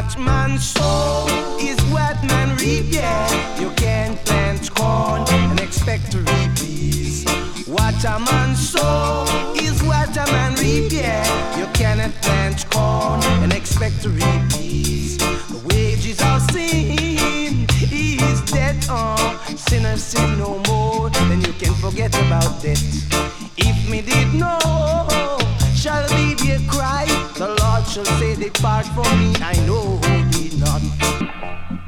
What man sow is what man reap, yeah. You can't plant corn and expect to reap peas. What a man sow is what a man reap, yeah. You cannot plant corn and expect to reap peas. The wages of sin is death, sinners sin no more, then you can forget about that. If me did know, shall be their cry. The Lord shall say, depart from me, I know he did not.